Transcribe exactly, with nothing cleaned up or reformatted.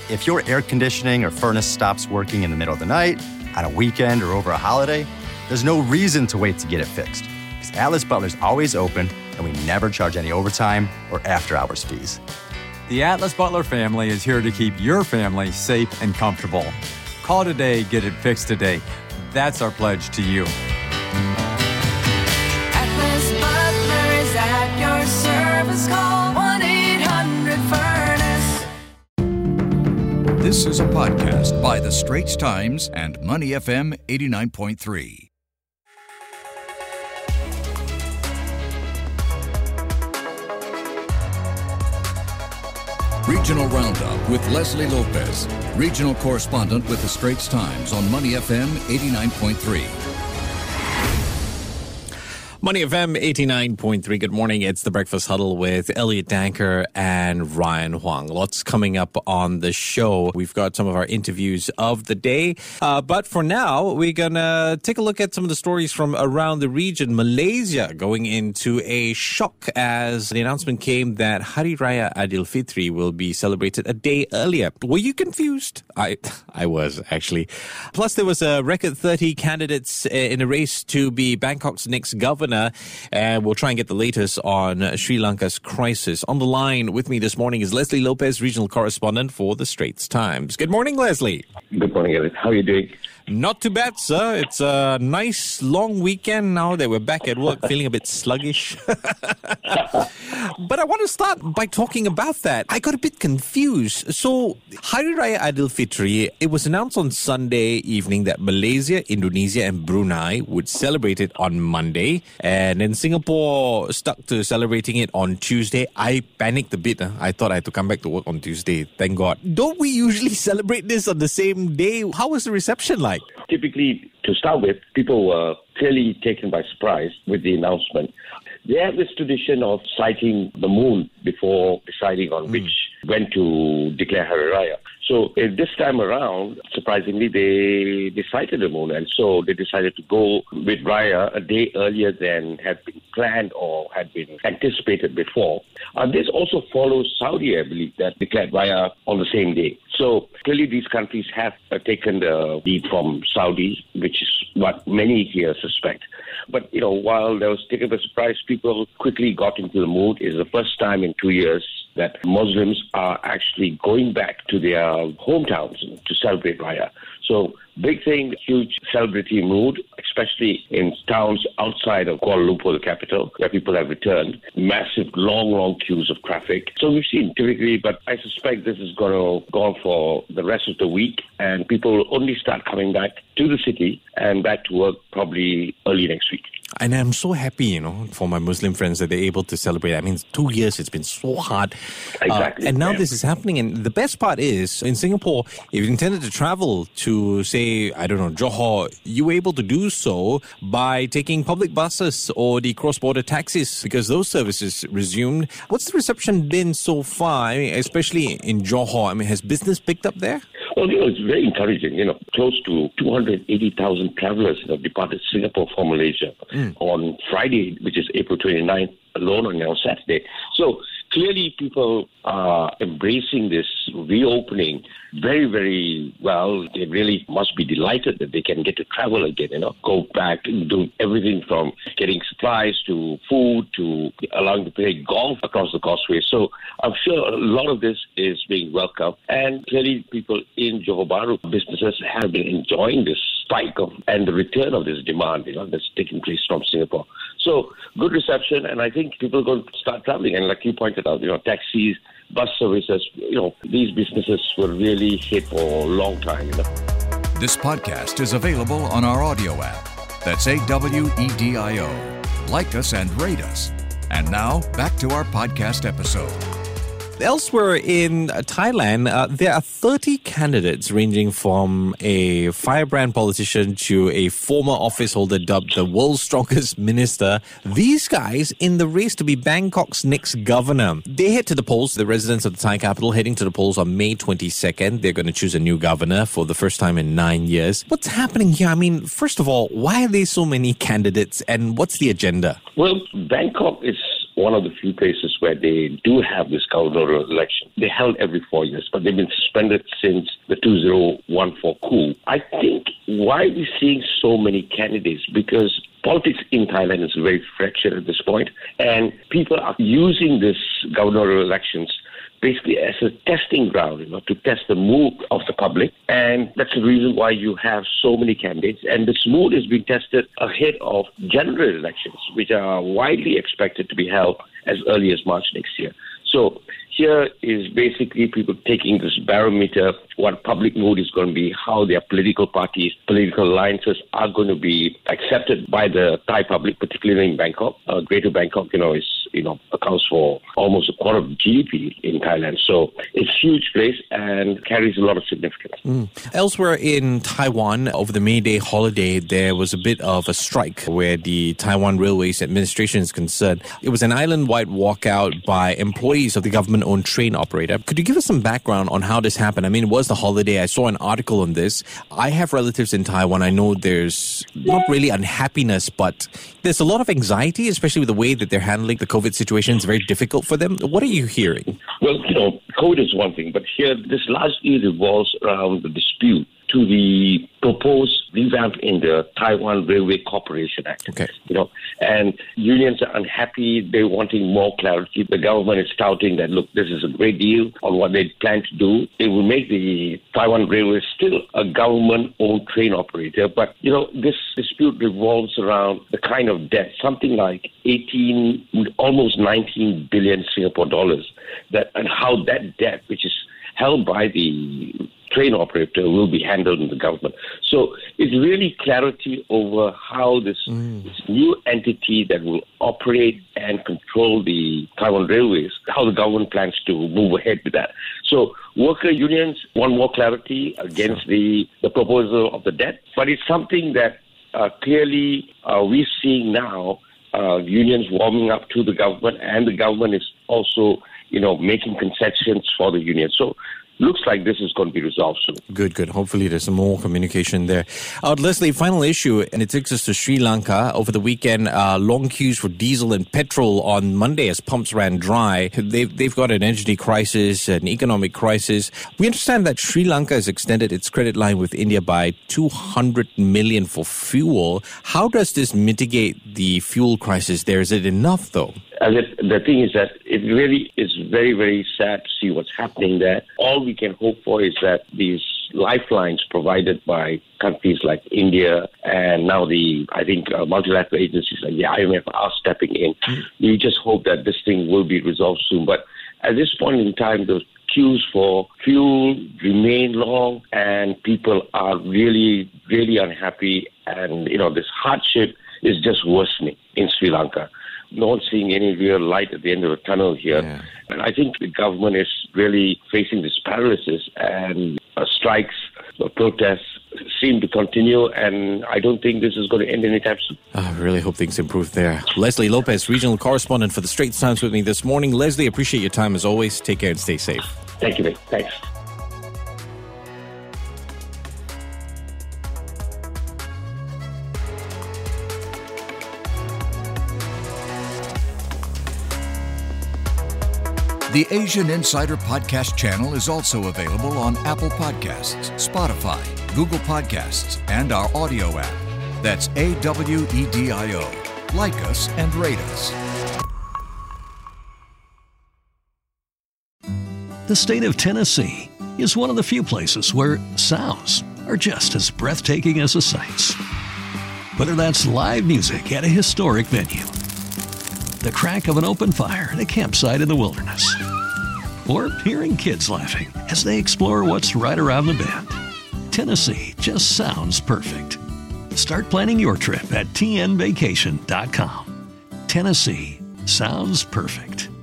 If your air conditioning or furnace stops working in the middle of the night, on a weekend, or over a holiday, there's no reason to wait to get it fixed. Because Atlas Butler's always open, and we never charge any overtime or after-hours fees. The Atlas Butler family is here to keep your family safe and comfortable. Call today, get it fixed today. That's our pledge to you. Atlas Butler is at your service. Call one eight hundred furnace. This is a podcast by The Straits Times and Money F M eighty-nine point three. Regional Roundup with Leslie Lopez, regional correspondent with The Straits Times on Money F M eighty-nine point three. Money F M eighty-nine point three. Good morning. It's the Breakfast Huddle with Elliot Danker and Ryan Huang. Lots coming up on the show. We've got some of our interviews of the day. Uh, but for now, we're going to take a look at some of the stories from around the region. Malaysia going into a shock as the announcement came that Hari Raya Aidilfitri will be celebrated a day earlier. Were you confused? I, I was, actually. Plus, there was a record thirty candidates in a race to be Bangkok's next governor. And we'll try and get the latest on Sri Lanka's crisis. On the line with me this morning is Leslie Lopez, regional correspondent for The Straits Times. Good morning, Leslie. Good morning, Elliot. How are you doing? Not too bad, sir. It's a nice long weekend now that we're back at work, feeling a bit sluggish. But I want to start by talking about that. I got a bit confused. So, Hari Raya Aidilfitri, it was announced on Sunday evening that Malaysia, Indonesia and Brunei would celebrate it on Monday. And then Singapore stuck to celebrating it on Tuesday. I panicked a bit. Huh? I thought I had to come back to work on Tuesday. Thank God. Don't we usually celebrate this on the same day? How was the reception like? Typically, to start with, people were clearly taken by surprise with the announcement. They have this tradition of sighting the moon before deciding on mm. which when to declare Hari Raya. So uh, this time around, surprisingly, they, they sighted the moon, and so they decided to go with Raya a day earlier than had been planned or had been anticipated before. And this also follows Saudi, I believe, that declared Raya on the same day. So clearly these countries have uh, taken the lead from Saudi, which is what many here suspect. But, you know, while there was taken by surprise, people quickly got into the mood. It's the first time in two years that Muslims are actually going back to their hometowns to celebrate Raya. So big thing, huge celebratory mood, especially in towns outside of Kuala Lumpur, the capital, where people have returned. Massive, long, long queues of traffic. So we've seen typically, but I suspect this is going to go on for the rest of the week, and people will only start coming back to the city and back to work probably early next week. And I'm so happy, you know, for my Muslim friends that they're able to celebrate. I mean, two years, it's been so hard. Exactly. Uh, and now yeah. this is happening. And the best part is, in Singapore, if you intended to travel to, say, I don't know, Johor, you were able to do so by taking public buses or the cross-border taxis because those services resumed. What's the reception been so far, I mean, especially in Johor? I mean, has business picked up there? Well, you know, it's very encouraging. You know, close to two hundred eighty thousand travelers have departed Singapore from Malaysia mm. on Friday, which is April twenty-ninth, alone on on Saturday. So clearly people are embracing this reopening very, very well. They really must be delighted that they can get to travel again, you know, go back and do everything from getting supplies to food to allowing to play golf across the causeway. So I'm sure a lot of this is being welcomed. And clearly people in Johor Bahru, businesses have been enjoying this spike of and the return of this demand, you know, that's taking place from Singapore. So good reception, and I think people are going to start traveling. And like you pointed out, you know, taxis, bus services, you know, these businesses were really hit for a long time, you know. This podcast is available on our audio app. That's A W E D I O. Like us and rate us. And now, back to our podcast episode. Elsewhere in Thailand, uh, there are thirty candidates ranging from a firebrand politician to a former office holder dubbed the world's strongest minister. These guys in the race to be Bangkok's next governor. They head to the polls, the residents of the Thai capital heading to the polls on May twenty-second. They're going to choose a new governor for the first time in nine years. What's happening here? I mean, first of all, why are there so many candidates and what's the agenda? Well, Bangkok is one of the few places where they do have this gubernatorial election. They held every four years, but they've been suspended since the two thousand fourteen coup. I think why we're seeing so many candidates, because politics in Thailand is very fractured at this point, and people are using this gubernatorial elections basically as a testing ground, you know, to test the mood of the public. And that's the reason why you have so many candidates. And this mood is being tested ahead of general elections, which are widely expected to be held as early as March next year. So here is basically people taking this barometer, what public mood is going to be, how their political parties, political alliances are going to be accepted by the Thai public, particularly in Bangkok. Uh, Greater Bangkok, you know, is, you know, accounts for almost a quarter of G D P in Thailand. So it's a huge place and carries a lot of significance. Mm. Elsewhere in Taiwan, over the May Day holiday, there was a bit of a strike where the Taiwan Railways Administration is concerned. It was an island-wide walkout by employees of the government-owned train operator. Could you give us some background on how this happened? I mean, it was the holiday. I saw an article on this. I have relatives in Taiwan. I know there's not really unhappiness, but there's a lot of anxiety, especially with the way that they're handling the COVID situation. It's very difficult for them. What are you hearing? Well, you know, COVID is one thing, but here this largely revolves around the dispute to the proposed revamp in the Taiwan Railway Corporation Act. Okay. You know, and unions are unhappy. They're wanting more clarity. The government is touting that, look, this is a great deal on what they plan to do. It will make the Taiwan Railway still a government-owned train operator. But, you know, this dispute revolves around the kind of debt, something like eighteen, almost nineteen billion Singapore dollars, that, and how that debt, which is held by the train operator, will be handled in the government. So it's really clarity over how this, mm. this new entity that will operate and control the Taiwan Railways, how the government plans to move ahead with that. So worker unions want more clarity against sure. the, the proposal of the debt, but it's something that uh, clearly uh, we're seeing now, uh, unions warming up to the government, and the government is also, you know, making concessions for the union. So looks like this is going to be resolved soon. Good, good. Hopefully there's some more communication there. Uh, Leslie, final issue, and it takes us to Sri Lanka. Over the weekend, uh, long queues for diesel and petrol on Monday as pumps ran dry. They've, they've got an energy crisis, an economic crisis. We understand that Sri Lanka has extended its credit line with India by two hundred million dollars for fuel. How does this mitigate the fuel crisis there? Is it enough, though? And it, the thing is that it really is very, very sad to see what's happening there. All we can hope for is that these lifelines provided by countries like India and now the, I think, uh, multilateral agencies like the I M F are stepping in. Mm. We just hope that this thing will be resolved soon. But at this point in time, the queues for fuel remain long and people are really, really unhappy. And, you know, this hardship is just worsening in Sri Lanka. Not seeing any real light at the end of the tunnel here. Yeah. And I think the government is really facing this paralysis, and uh, strikes, uh, protests seem to continue, and I don't think this is going to end anytime soon. I really hope things improve there. Leslie Lopez, regional correspondent for the Straits Times with me this morning. Leslie, appreciate your time as always. Take care and stay safe. Thank you, mate. Thanks. The Asian Insider Podcast channel is also available on Apple Podcasts, Spotify, Google Podcasts, and our audio app. That's A W E D I O. Like us and rate us. The state of Tennessee is one of the few places where sounds are just as breathtaking as the sights. Whether that's live music at a historic venue, the crack of an open fire at a campsite in the wilderness, or hearing kids laughing as they explore what's right around the bend, Tennessee just sounds perfect. Start planning your trip at T N vacation dot com. Tennessee sounds perfect.